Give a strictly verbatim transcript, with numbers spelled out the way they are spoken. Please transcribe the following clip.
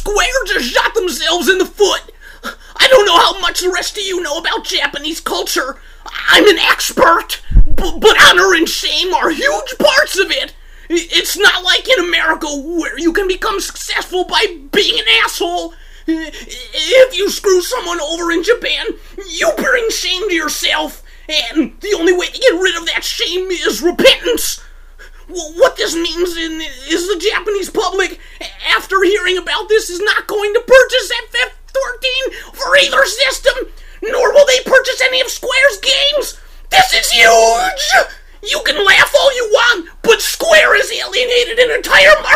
Square just shot themselves in the foot. I don't know how much the rest of you know about Japanese culture. I'm an expert, b- but honor and shame are huge parts of it. It's not like in America where you can become successful by being an asshole. If you screw someone over in Japan, you bring shame to yourself, and the only way to get rid of that shame is repentance. What this means is the Japanese public, after hearing about this, is not going to purchase F F thirteen for either system, nor will they purchase any of Square's games. This is huge! You can laugh all you want, but Square has alienated an entire